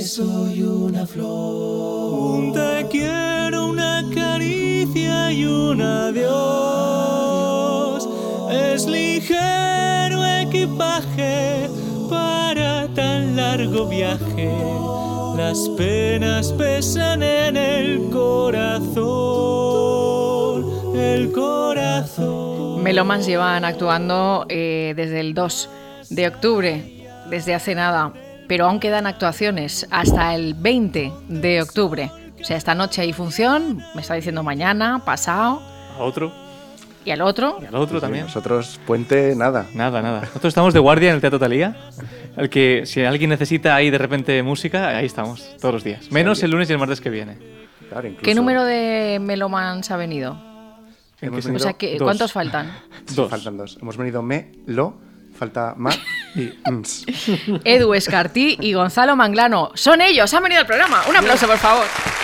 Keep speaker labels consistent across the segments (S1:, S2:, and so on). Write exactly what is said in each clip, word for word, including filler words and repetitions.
S1: soy una flor. Un te quiero, una caricia y un adiós. Es ligero equipaje para tan largo viaje. Las penas pesan en el corazón, el corazón.
S2: Melomans llevan actuando eh, desde el dos de octubre, desde hace nada, pero aún quedan actuaciones hasta el veinte de octubre. O sea, esta noche hay función, me está diciendo mañana, pasado.
S3: A otro.
S2: Y al otro.
S3: Y al otro
S4: Sí,
S3: también.
S4: Nosotros, puente, nada.
S3: Nada, nada. Nosotros estamos de guardia en el Teatro Thalía. El que, si alguien necesita ahí de repente música, ahí estamos, todos los días. Menos el lunes y el martes que viene.
S4: Claro, incluso...
S2: ¿Qué número de Melomans ha venido?
S3: ¿En qué
S4: Hemos
S3: sentido?
S2: O sea, que,
S3: Dos.
S2: ¿cuántos faltan?
S4: Sí,
S3: Dos.
S4: faltan dos. Hemos venido me, lo, falta ma y ms.
S2: Edu Escartí y Gonzalo Manglano. Son ellos, han venido al programa. Un aplauso, por favor.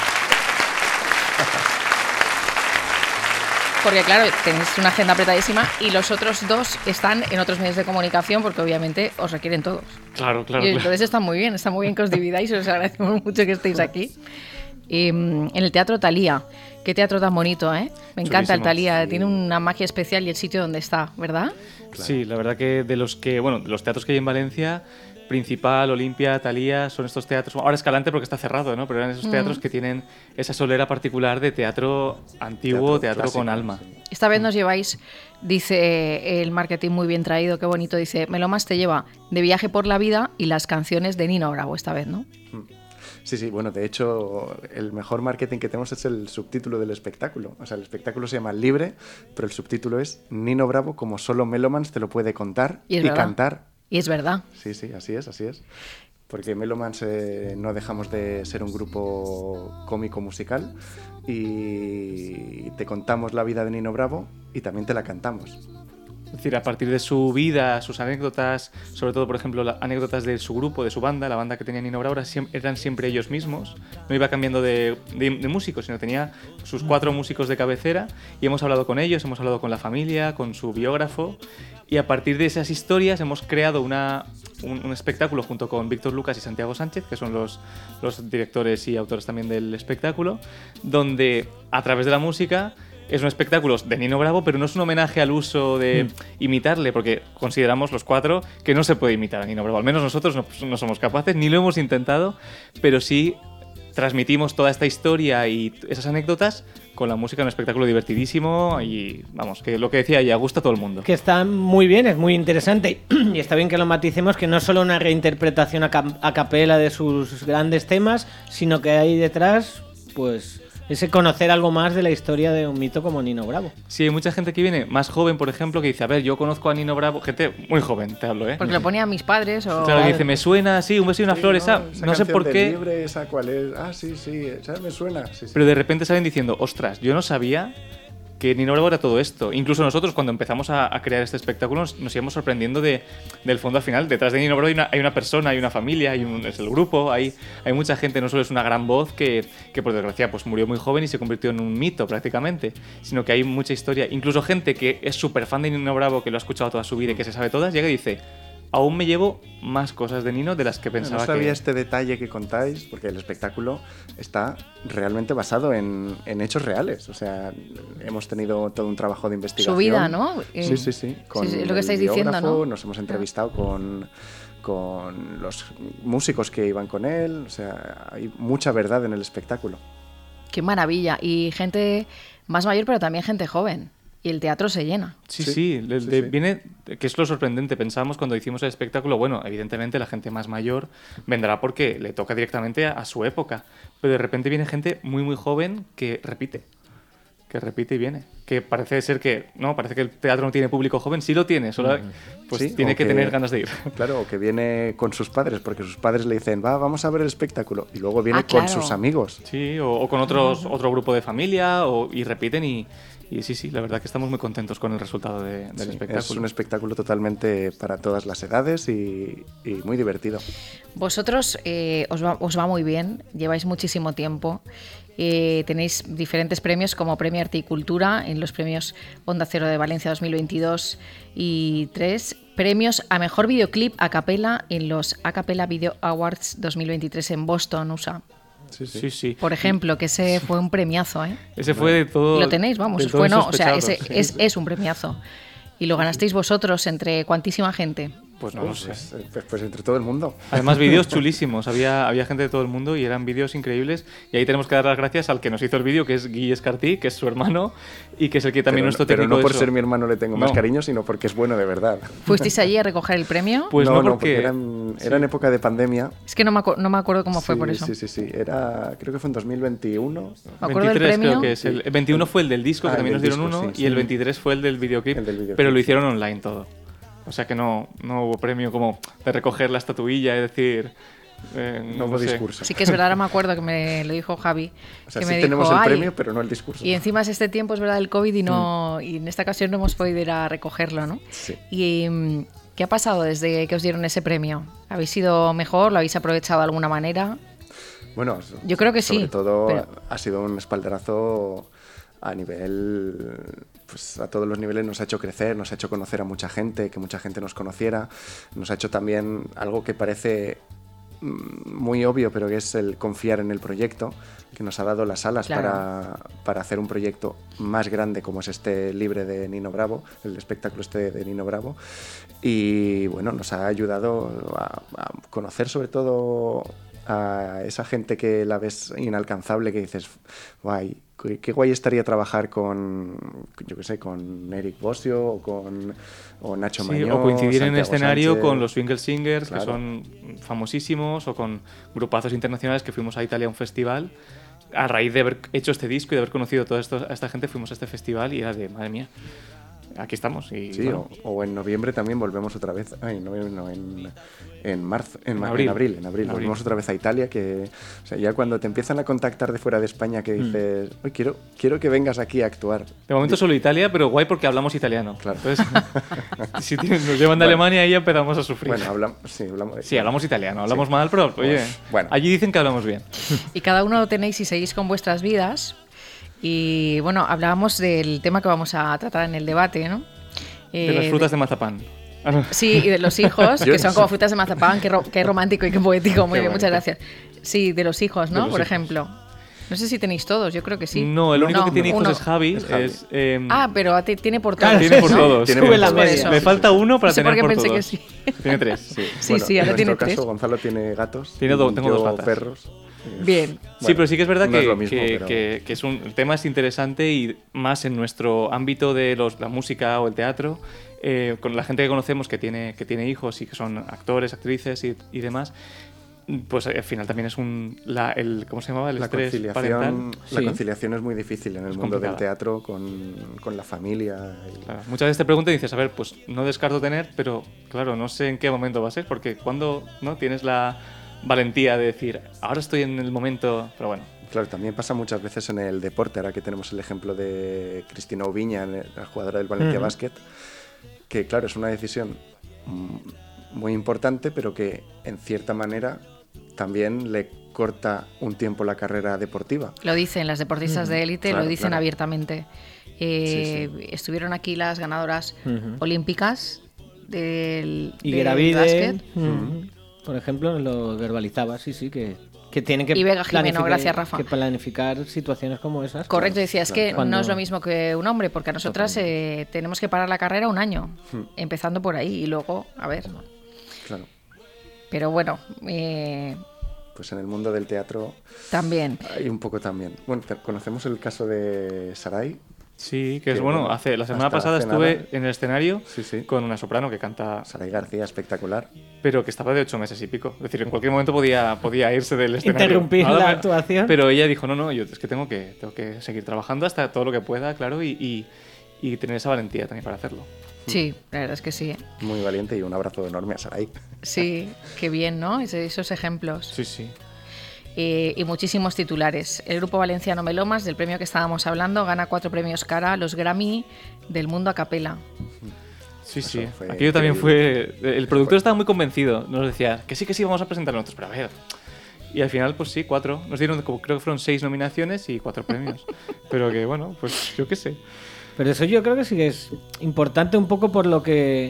S2: Porque claro, tenéis una agenda apretadísima y los otros dos están en otros medios de comunicación porque obviamente os requieren todos.
S3: Claro, claro,
S2: Y
S3: claro.
S2: entonces está muy bien, está muy bien que os dividáis, os agradecemos mucho que estéis aquí. Eh, en el Teatro Thalía, qué teatro tan bonito, ¿eh? Me encanta el
S3: Chulísimo.
S2: Thalía,
S4: Sí.
S2: tiene una magia especial y el sitio donde está, ¿verdad?
S3: Sí, la verdad que de los que, bueno, de los teatros que hay en Valencia, Principal, Olimpia, Thalía, son estos teatros. Ahora Escalante porque está cerrado, ¿no? Pero eran esos teatros que tienen esa solera particular de teatro antiguo, teatro,
S4: Teatro
S3: con
S4: clásico,
S3: alma.
S4: sí.
S2: Esta vez nos lleváis, dice el marketing muy bien traído, qué bonito, dice, Melomans te lleva de viaje por la vida y las canciones de Nino Bravo esta vez, ¿no?
S4: Sí, sí, bueno, de hecho, el mejor marketing que tenemos es el subtítulo del espectáculo. O sea, el espectáculo se llama Libre, pero el subtítulo es Nino Bravo como solo Melomans te lo puede contar
S2: Y
S4: y,
S2: es verdad.
S4: cantar.
S2: Y es verdad.
S4: Sí, sí, así es, así es. Porque Melomans eh, no dejamos de ser un grupo cómico musical y te contamos la vida de Nino Bravo y también te la cantamos.
S3: Es decir, a partir de su vida, sus anécdotas, sobre todo, por ejemplo, las anécdotas de su grupo, de su banda, la banda que tenía Nino Bravo, eran siempre ellos mismos. No iba cambiando de, de, de músicos, sino tenía sus cuatro músicos de cabecera y hemos hablado con ellos, hemos hablado con la familia, con su biógrafo y a partir de esas historias hemos creado una, un, un espectáculo junto con Víctor Lucas y Santiago Sánchez, que son los, los directores y autores también del espectáculo, donde a través de la música es un espectáculo de Nino Bravo, pero no es un homenaje al uso de imitarle, porque consideramos los cuatro que no se puede imitar a Nino Bravo. Al menos nosotros no, no somos capaces, ni lo hemos intentado, pero sí transmitimos toda esta historia y esas anécdotas con la música en un espectáculo divertidísimo y, vamos, que lo que decía ella, gusta a todo el mundo.
S5: Que está muy bien, es muy interesante y está bien que lo maticemos, que no es solo una reinterpretación a, cap- a capela de sus grandes temas, sino que hay detrás, pues, ese conocer algo más de la historia de un mito como Nino Bravo.
S3: Sí, hay mucha gente que viene más joven, por ejemplo, que dice, a ver, yo conozco a Nino Bravo, gente muy joven, te hablo, ¿eh?
S2: Porque lo ponía a mis padres o...
S3: Claro, que dice, me suena, sí, un beso y una
S4: Sí,
S3: flor,
S4: no,
S3: esa,
S4: esa
S3: no sé
S4: canción
S3: por
S4: de
S3: qué,
S4: Libre, esa cuál es. Ah, sí, sí, esa me suena. Sí, sí.
S3: pero de repente salen diciendo, ostras, yo no sabía que Nino Bravo era todo esto. Incluso nosotros, cuando empezamos a, a crear este espectáculo, nos, nos íbamos sorprendiendo de, del fondo al final. Detrás de Nino Bravo hay una, hay una persona, hay una familia, hay un, es el grupo, hay, hay mucha gente. No solo es una gran voz que, que, por desgracia, pues murió muy joven y se convirtió en un mito prácticamente, sino que hay mucha historia. Incluso gente que es súper fan de Nino Bravo, que lo ha escuchado toda su vida y que se sabe todas, llega y dice, aún me llevo más cosas de Nino de las que pensaba
S4: no sabía
S3: que...
S4: este detalle que contáis, porque el espectáculo está realmente basado en, en hechos reales. O sea, hemos tenido todo un trabajo de investigación.
S2: Su vida, ¿no?
S4: Sí,
S2: Eh,
S4: sí, sí. Con
S2: sí, lo que
S4: el
S2: estáis diciendo,
S4: biógrafo,
S2: ¿no?
S4: Nos hemos entrevistado con, con los músicos que iban con él. O sea, hay mucha verdad en el espectáculo.
S2: Qué maravilla. Y gente más mayor, pero también gente joven. Y el teatro se llena.
S3: Sí,
S4: Sí,
S3: sí, de-
S4: sí,
S3: de-
S4: sí.
S3: viene, que es lo sorprendente. Pensábamos cuando hicimos el espectáculo, bueno, evidentemente la gente más mayor vendrá porque le toca directamente a, a su época, pero de repente viene gente muy, muy joven que repite, que repite y viene. Que parece ser que, no, parece que el teatro no tiene público joven, sí lo tiene, solo pues
S4: Sí,
S3: tiene
S4: o
S3: que, tener ganas de ir.
S4: Claro, o que viene con sus padres, porque sus padres le dicen, va, vamos a ver el espectáculo. Y luego viene
S2: Ah, claro.
S4: con sus amigos.
S3: Sí, o, o con otros, otro grupo de familia, o, y repiten y, y sí, sí, la verdad que estamos muy contentos con el resultado de- del
S4: Sí,
S3: espectáculo.
S4: es un espectáculo totalmente para todas las edades y, y muy divertido.
S2: Vosotros eh, os, va, os va muy bien, lleváis muchísimo tiempo. Eh, tenéis diferentes premios como Premio Arte y Cultura en los premios Onda Cero de Valencia dos mil veintidós y tres premios a mejor videoclip a capela en los A Capella Video Awards dos mil veintitrés en Boston, U S A.
S4: Sí, sí.
S3: Sí, sí.
S2: Por ejemplo, que ese fue un premiazo, ¿eh?
S3: Ese fue de todo.
S2: Lo tenéis, vamos.
S3: de todo
S2: Fue, no, o sea,
S3: insospechado,
S2: ese
S3: sí.
S2: es, es un premiazo. Y lo ganasteis vosotros entre cuantísima gente.
S3: Pues no lo
S4: Pues,
S3: sé.
S4: pues, pues entre todo el mundo.
S3: Además, vídeos chulísimos. Había, había gente de todo el mundo y eran vídeos increíbles. Y ahí tenemos que dar las gracias al que nos hizo el vídeo, que es Guille Escartí, que es su hermano y que es el que también
S4: pero,
S3: nuestro
S4: pero
S3: técnico
S4: no por
S3: de eso.
S4: ser mi hermano le tengo más
S3: No.
S4: cariño, sino porque es bueno de verdad.
S2: ¿Fuisteis allí a recoger el premio?
S3: Pues
S4: no,
S3: no,
S4: no,
S3: porque.
S4: eran, era en época de pandemia.
S2: Es que no me, acu- no me acuerdo cómo fue
S4: Sí,
S2: por eso.
S4: Sí, sí, sí. Era, creo que fue en dos mil veintiuno.
S2: Me acuerdo del
S3: veintitrés
S2: premio.
S3: creo que es. El, el veintiuno fue el del disco,
S4: Ah,
S3: que
S4: el
S3: también nos
S4: del
S3: dieron
S4: disco,
S3: uno,
S4: sí,
S3: y el
S4: sí.
S3: veintitrés fue el del videoclip,
S4: El del videoclip,
S3: pero lo
S4: sí.
S3: hicieron online todo. O sea que no, no hubo premio como de recoger la estatuilla y decir. Eh,
S4: No hubo
S3: sé.
S4: discurso.
S2: Sí que es verdad, ahora me acuerdo que me lo dijo Javi.
S4: O sea,
S2: que
S4: sí
S2: me
S4: tenemos
S2: dijo,
S4: el
S2: "Ay,
S4: premio, pero no el discurso.
S2: y encima es este tiempo, es verdad, el COVID y no y en esta ocasión no hemos podido ir a recogerlo, ¿no?
S4: Sí.
S2: ¿Y mm, qué ha pasado desde que os dieron ese premio? ¿Habéis sido mejor? ¿Lo habéis aprovechado de alguna manera?
S4: Bueno,
S2: Yo creo que
S4: sobre
S2: sí,
S4: todo
S2: pero-
S4: ha sido un espaldarazo a nivel, pues a todos los niveles nos ha hecho crecer, nos ha hecho conocer a mucha gente, que mucha gente nos conociera, nos ha hecho también algo que parece mm, muy obvio, pero que es el confiar en el proyecto, que nos ha dado las alas
S2: Claro.
S4: para, para hacer un proyecto más grande como es este Libre de Nino Bravo, el espectáculo este de Nino Bravo, y bueno, nos ha ayudado a, a conocer sobre todo a esa gente que la ves inalcanzable, que dices, guay, qué, qué guay estaría trabajar con, yo qué sé, con Eric Bosio o con o Nacho
S3: Sí,
S4: Mañón,
S3: o coincidir en
S4: Santiago
S3: escenario
S4: Sánchez.
S3: con los Swingle Singers,
S4: Claro.
S3: que son famosísimos, o con grupazos internacionales que fuimos a Italia a un festival. A raíz de haber hecho este disco y de haber conocido a toda esto- a esta gente, fuimos a este festival y era de, madre mía, aquí estamos. Y,
S4: Sí,
S3: bueno,
S4: o, o en noviembre también volvemos otra vez. Ay, no, no, en, en marzo, en,
S3: En
S4: ma-
S3: abril.
S4: en abril, en abril,
S3: En abril.
S4: volvemos otra vez a Italia. Que, o sea, ya cuando te empiezan a contactar de fuera de España, que dices, "Oye, quiero, quiero que vengas aquí a actuar.
S3: de momento solo Italia, pero guay porque hablamos italiano.
S4: Claro.
S3: Entonces, si tienen- nos llevan de
S4: Bueno.
S3: Alemania y ya empezamos a sufrir.
S4: Bueno, hablamos, sí, hablamos,
S3: sí, hablamos italiano, hablamos
S4: Sí.
S3: mal, pero oye,
S4: Pues, bueno.
S3: allí dicen que hablamos bien.
S2: Y cada uno lo tenéis y seguís con vuestras vidas. Y bueno, hablábamos del tema que vamos a tratar en el debate, ¿no?
S3: De las
S2: Eh,
S3: frutas de mazapán. Ah, no.
S2: Sí, y de los hijos,
S4: Yo
S2: que
S4: no
S2: son
S4: sé.
S2: como frutas de mazapán, qué, ro- qué romántico y qué poético. Muy
S4: Qué
S2: bien, muchas
S4: bonito.
S2: gracias. Sí, de los hijos,
S3: De
S2: ¿no?
S3: los
S2: Por
S3: hijos.
S2: ejemplo. No sé si tenéis todos, yo creo que sí.
S3: No, el único
S2: No,
S3: que tiene hijos
S2: uno.
S3: es Javi.
S4: Es Javi.
S3: es, em,
S2: Ah, pero a ti- tiene por todos.
S5: Claro,
S3: tiene por
S5: ¿no?
S3: todos.
S4: Tiene
S5: Sube
S4: por
S5: la
S4: todos.
S5: media.
S3: Me falta uno para
S2: No sé por
S3: tener
S2: qué
S3: por
S2: pensé que
S3: todos.
S2: sí.
S3: Tiene tres.
S2: Sí,
S4: Bueno,
S2: sí, ahora
S4: en
S2: tiene
S4: nuestro
S2: tres.
S4: caso, Gonzalo tiene gatos.
S3: Tiene dos,
S4: y
S3: tengo
S4: yo
S3: dos gatas.
S4: perros.
S2: Bien.
S3: Sí,
S4: Bueno,
S3: pero sí que es verdad
S4: no
S3: que,
S4: es lo mismo,
S3: que-
S4: pero-
S3: que- que es un, el tema es interesante y más en nuestro ámbito de los, la música o el teatro, eh, con la gente que conocemos que tiene, que tiene hijos y que son actores, actrices y, y demás, pues al final también es un... La, el, ¿Cómo se llamaba? El
S4: La
S3: estrés
S4: conciliación,
S3: parental.
S4: la
S3: Sí.
S4: conciliación es muy difícil en el
S3: Es
S4: mundo del
S3: complicada.
S4: teatro con, con la familia. y-
S3: Claro, muchas veces te preguntan y dices, a ver, pues no descarto tener, pero claro, no sé en qué momento va a ser, porque cuando no tienes la valentía de decir, ahora estoy en el momento, pero bueno.
S4: Claro, también pasa muchas veces en el deporte, ahora que tenemos el ejemplo de Cristina Oviña, la jugadora del Valencia
S5: Ujú.
S4: Basket, que claro, es una decisión mm, muy importante, pero que en cierta manera también le corta un tiempo la carrera deportiva.
S2: Lo dicen las deportistas de élite,
S4: claro,
S2: lo dicen
S4: claro.
S2: abiertamente. Eh, Estuvieron aquí las ganadoras
S5: Ujú.
S2: olímpicas del,
S5: Y
S2: del
S5: Gravide,
S2: básquet.
S5: mm, por ejemplo, lo verbalizaba, sí, sí, que, que tienen que
S2: Y Vega Jimeno,
S5: planificar-
S2: gracias, Rafa.
S5: que planificar situaciones como esas.
S2: Correcto,
S5: claro.
S2: decía, es
S4: claro.
S2: que
S5: Cuando-
S2: no es lo mismo que un hombre, porque a nosotras eh, tenemos que parar la carrera un año,
S4: Hmm.
S2: empezando por ahí y luego, a ver.
S4: Claro,
S2: Pero bueno, eh,
S4: pues en el mundo del teatro
S2: también.
S4: hay un poco también. Bueno, te- conocemos el caso de Sarai.
S3: Sí, que es
S4: Que,
S3: bueno,
S4: bueno,
S3: hace, la semana
S4: hasta
S3: pasada
S4: hace
S3: estuve
S4: nada.
S3: en el escenario
S4: Sí, sí.
S3: con una soprano que canta,
S4: Sarai García, espectacular.
S3: pero que estaba de ocho meses y pico. Es decir, en cualquier momento podía, podía irse del escenario.
S5: Interrumpir
S3: Ahora
S5: la
S3: me-
S5: actuación.
S3: Pero ella dijo, no, no, yo es que tengo que, tengo que seguir trabajando hasta todo lo que pueda, claro, y, y, y tener esa valentía también para hacerlo.
S2: Sí, la verdad es que sí. ¿eh?
S4: Muy valiente y un abrazo enorme a Sarai.
S2: Sí, qué bien, ¿no? Ese- esos ejemplos.
S3: Sí, sí.
S2: Eh, y muchísimos titulares. El grupo valenciano Melomas, del premio que estábamos hablando, gana cuatro premios cara a los Grammy del mundo a capela.
S3: Sí,
S4: Eso
S3: sí.
S4: fue
S3: Aquello también
S4: increíble.
S3: fue... El productor estaba muy convencido. Nos decía que sí, que sí, vamos a presentar nosotros, pero a ver... Y al final, pues sí, cuatro. Nos dieron, como, creo que fueron seis nominaciones y cuatro premios. Pero que, bueno, pues yo qué sé.
S5: Pero eso yo creo que sí que es importante un poco por lo que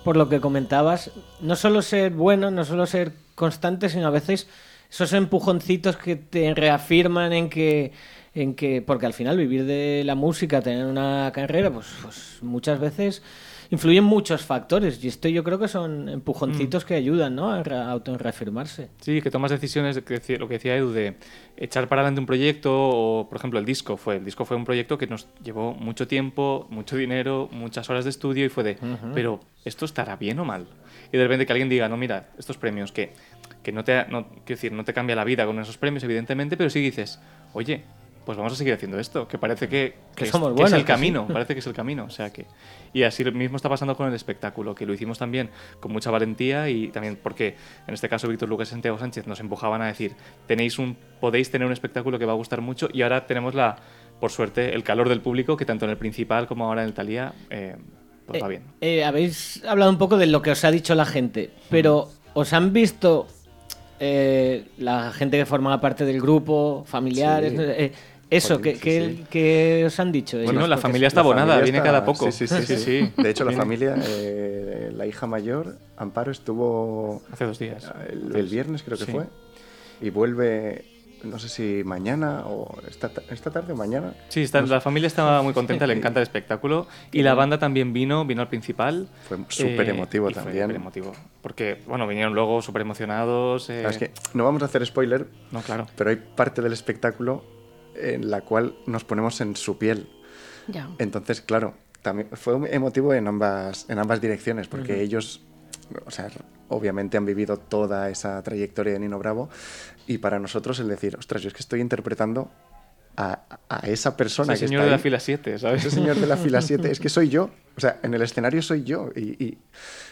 S5: por lo que comentabas, no solo ser bueno, no solo ser constante, sino a veces esos empujoncitos que te reafirman en que, en que porque al final vivir de la música, tener una carrera, pues, pues muchas veces influyen muchos factores y esto yo creo que son empujoncitos mm. que ayudan, ¿no?, a, re- a autorreafirmarse. Sí,
S3: que tomas decisiones, que lo que decía Edu, de echar para adelante un proyecto o, por ejemplo, el disco fue el disco fue un proyecto que nos llevó mucho tiempo, mucho dinero, muchas horas de estudio y fue de, uh-huh. pero ¿esto estará bien o mal? Y de repente que alguien diga, no, mira, estos premios que, que no, te, no, quiero decir, no te cambia la vida con esos premios, evidentemente, pero sí dices, oye, pues vamos a seguir haciendo esto, que parece que, que,
S5: que, somos
S3: es,
S5: buenos,
S3: que es el
S5: que
S3: camino,
S5: sí.
S3: parece que es el camino, o sea que... Y así mismo está pasando con el espectáculo, que lo hicimos también con mucha valentía y también porque, en este caso, Víctor Lucas y Santiago Sánchez nos empujaban a decir, tenéis un, podéis tener un espectáculo que va a gustar mucho y ahora tenemos, la, por suerte, el calor del público, que tanto en el principal como ahora en el Thalía, eh, pues
S5: eh,
S3: va bien.
S5: Eh, habéis hablado un poco de lo que os ha dicho la gente, pero mm. ¿os han visto eh, la gente que formaba parte del grupo, familiares... Sí. Eh, Eso, ¿qué, qué, sí. ¿qué os han dicho?
S3: Bueno, la familia está abonada, viene está... cada poco.
S4: Sí, sí, sí. sí, sí. De hecho, la familia, eh, la hija mayor, Amparo, estuvo...
S3: Hace dos días.
S4: El, el viernes creo que sí. fue. Y vuelve, no sé si mañana o esta, esta tarde o mañana.
S3: Sí, está,
S4: no
S3: la familia estaba muy contenta, le encanta el espectáculo. Y la banda también vino, vino al principal.
S4: Fue súper emotivo eh, también.
S3: Súper emotivo. Porque, bueno, vinieron luego súper emocionados. Eh...
S4: Es que no vamos a hacer spoiler,
S3: no, claro.
S4: pero hay parte del espectáculo en la cual nos ponemos en su piel.
S2: Ya.
S4: Entonces, claro, también fue emotivo en ambas, en ambas direcciones, porque uh-huh. ellos, o sea, obviamente han vivido toda esa trayectoria de Nino Bravo, y para nosotros el decir, ostras, yo es que estoy interpretando a, a esa persona
S3: ese
S4: que
S3: señor
S4: está
S3: de
S4: ahí.
S3: la fila siete, ¿sabes?
S4: Ese señor de la fila siete, es que soy yo, o sea, en el escenario soy yo, y... y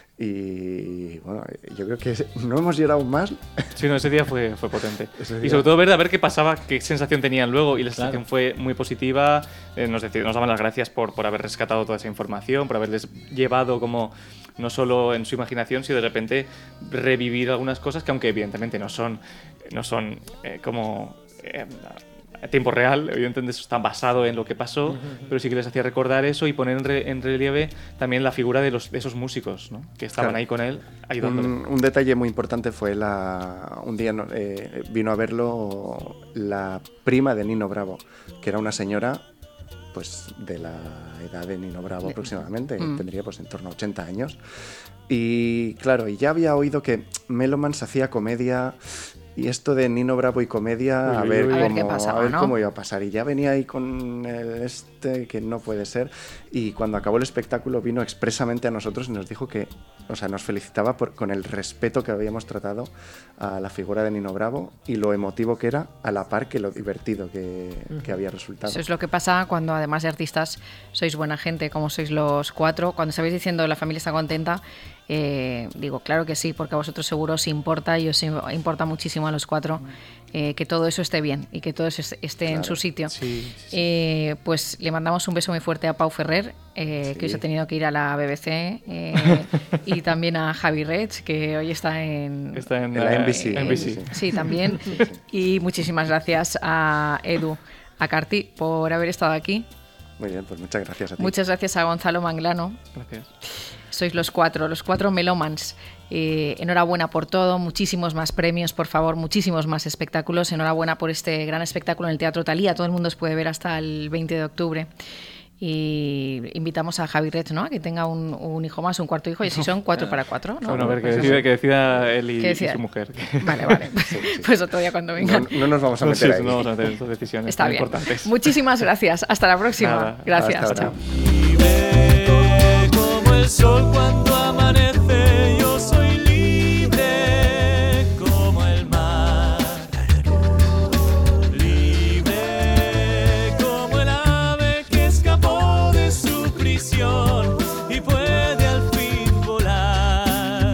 S4: Y bueno, yo creo que no hemos llorado más.
S3: Sí, no, ese día fue, fue potente.
S4: Día...
S3: Y sobre todo ver a ver qué pasaba, qué sensación tenían luego. Y la sensación
S5: claro.
S3: fue muy positiva. Eh, nos, decid, nos daban las gracias por, por haber rescatado toda esa información, por haberles llevado como no solo en su imaginación, sino de repente revivir algunas cosas que, aunque evidentemente no son, no son eh, como... Eh, a tiempo real, evidentemente eso está basado en lo que pasó, uh-huh. pero sí que les hacía recordar eso y poner en, re, en relieve también la figura de, los, de esos músicos, ¿no?, que estaban claro. ahí con él ayudándole.
S4: Un, un detalle muy importante fue la un día eh, vino a verlo la prima de Nino Bravo, que era una señora pues de la edad de Nino Bravo sí. aproximadamente, mm. tendría pues en torno a ochenta años, y claro, y ya había oído que Melomans hacía comedia. Y esto de Nino Bravo y comedia, uy, a ver,
S2: uy,
S4: cómo,
S2: a ver, qué pasaba,
S4: a ver
S2: ¿no?
S4: cómo iba a pasar. Y ya venía ahí con el este, que no puede ser. Y cuando acabó el espectáculo vino expresamente a nosotros y nos dijo que, o sea, nos felicitaba por, con el respeto que habíamos tratado a la figura de Nino Bravo y lo emotivo que era, a la par que lo divertido que, uh-huh. que había resultado.
S2: Eso es lo que pasa cuando, además de artistas, sois buena gente, como sois los cuatro. Cuando estabais diciendo la familia está contenta, eh, digo, claro que sí, porque a vosotros seguro os importa y os importa muchísimo a los cuatro eh, que todo eso esté bien y que todo eso esté claro. en su sitio.
S3: Sí, sí, sí.
S2: Eh, pues le mandamos un beso muy fuerte a Pau Ferrer, eh, sí. que hoy se ha tenido que ir a la B B C, eh, y también a Javi Rech, que hoy está en,
S3: está en,
S4: en la N B C.
S2: En,
S3: N B C.
S2: Sí, también. Y muchísimas gracias a Edu, a Carti, por haber estado aquí.
S4: Muy bien, pues muchas gracias a ti.
S2: Muchas gracias a Gonzalo Manglano.
S3: Gracias.
S2: Sois los cuatro, los cuatro Melomans. Eh, enhorabuena por todo, muchísimos más premios, por favor, muchísimos más espectáculos. Enhorabuena por este gran espectáculo en el Teatro Thalía. Todo el mundo os puede ver hasta el veinte de octubre. Y invitamos a Javi Rech, ¿no?, a que tenga un, un hijo más, un cuarto hijo, y si son cuatro para cuatro, ¿no?
S3: Bueno, a ver, que decida, que decida él y, y su mujer.
S2: Vale, vale. Sí, sí. Pues otro día cuando vengan.
S4: No, no nos vamos a meter
S3: no,
S4: ahí.
S3: No vamos a meter estas decisiones.
S2: Está bien.
S3: Importantes.
S2: Muchísimas gracias. Hasta la próxima.
S3: Nada,
S2: gracias.
S4: Hasta
S2: Chao.
S1: Libre como el sol cuando amanece, yo soy libre como el mar. Libre como el ave que escapó de su prisión y puede al fin volar.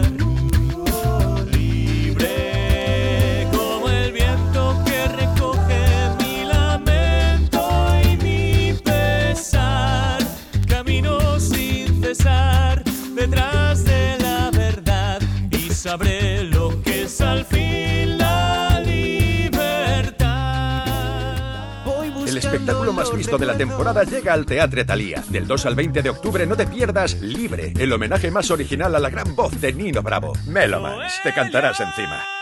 S1: Libre como el viento que recoge mi lamento y mi pesar. Camino sin cesar detrás de la verdad y sabré lo que es al fin la libertad. Voy buscando
S6: espectáculo más visto de la temporada llega al Teatre Thalía. Del dos al veinte de octubre no te pierdas Libre, el homenaje más original a la gran voz de Nino Bravo. Melomans, te cantarás encima.